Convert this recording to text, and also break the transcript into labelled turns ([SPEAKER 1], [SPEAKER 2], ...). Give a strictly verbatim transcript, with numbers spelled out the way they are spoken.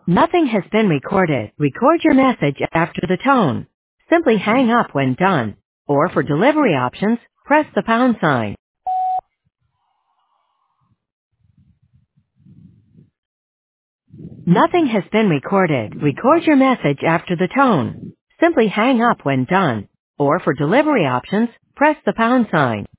[SPEAKER 1] Nothing has been recorded. Record your message after the tone. Simply hang up when done. Or for delivery options, press the pound sign. Nothing has been recorded. Record your message after the tone. Simply hang up when done. Or for delivery options, press the pound sign.